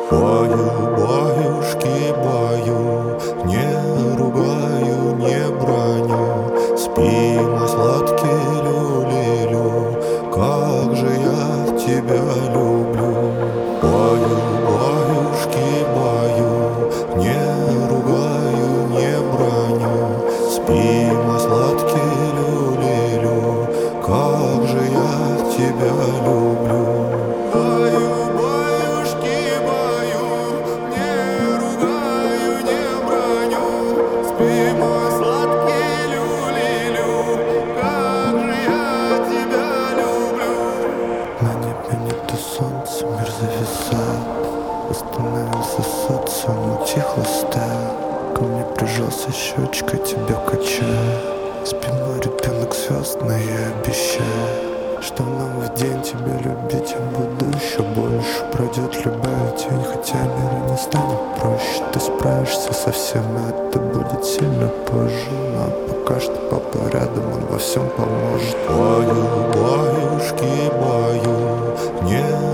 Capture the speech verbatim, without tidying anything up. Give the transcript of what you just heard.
Баю, баюшки, баю, не ругаю, не браню. Спи, мой сладкий люлилю, как же я тебя люблю. Баю, баюшки, баю, не ругаю, не браню. Спи, мой сладкий люлилю, как же я тебя люблю. Солнце, мир зависает, остановился социум, утихло стая. Ко мне прижался щечкой, тебя качаю. Спи, мой ребенок, звездный, я обещаю, что новый день тебя любить я буду еще больше. Пройдет любая тень, хотя мир не станет проще. Ты справишься со всем, это будет сильно позже. Но пока что папа рядом, он во всем поможет. Баю, баюшки, баю, не